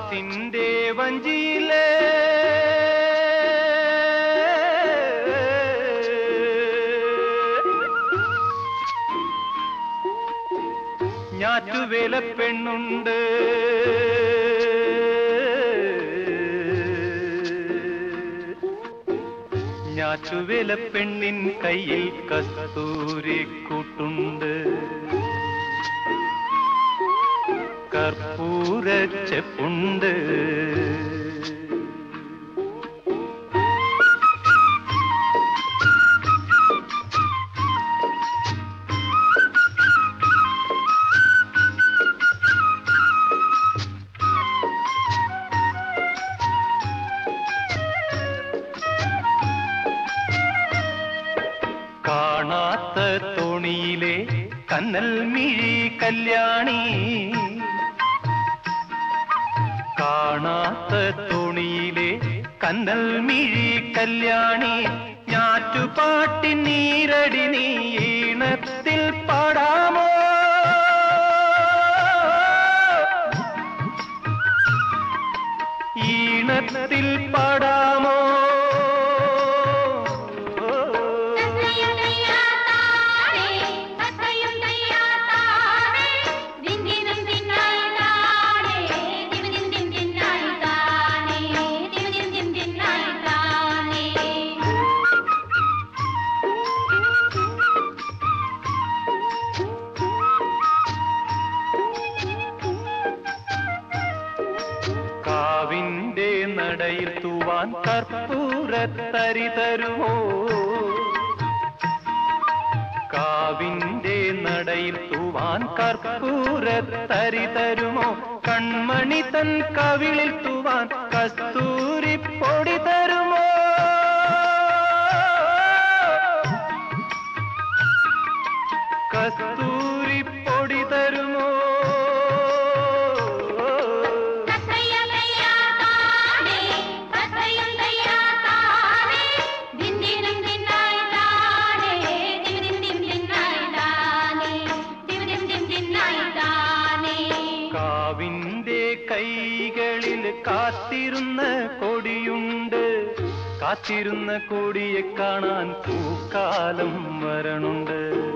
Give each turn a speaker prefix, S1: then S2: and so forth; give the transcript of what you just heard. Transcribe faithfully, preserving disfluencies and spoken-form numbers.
S1: കാറ്റിന്റെ വഞ്ചിയിലെ ഞാറ്റുവേല പെണ്ണുണ്ട്. ഞാറ്റുവേല പെണ്ണിൻ കയ്യിൽ കസ്തൂരി കൂട്ടുണ്ട്. കർപ്പൂരച്ചെപ്പുണ്ട്. കാണാത്ത തോണിയിലെ കന്നൽ മിഴി കല്യാണി, കാണാത്ത തോണിയിലെ കന്നൽ മിഴി കല്യാണി, ഞാറ്റുപാട്ടി നീരടി നീ ഈണത്തിൽ പാടാമോ? ഈണത്തിൽ പാടാമോ? കാവിന്റെ നടയിൽ തൂവാൻ കർപ്പൂരത്തരി തരുമോ? കാവിന്റെ നടയിൽ തൂവാൻ കർപ്പൂരത്തരി തരുമോ? കൺമണി തൻ കവിളിൽ തൂവാൻ കസ്തൂരി പൊടി തരുമോ? കസ്തൂരി പൊടി തരുമോ? കാവിന്റെ കൈകളിൽ കാത്തിരുന്ന കൊടിയുണ്ട്. കാത്തിരുന്ന കൊടിയെ കാണാൻ പൂക്കാലം വരണുണ്ട്.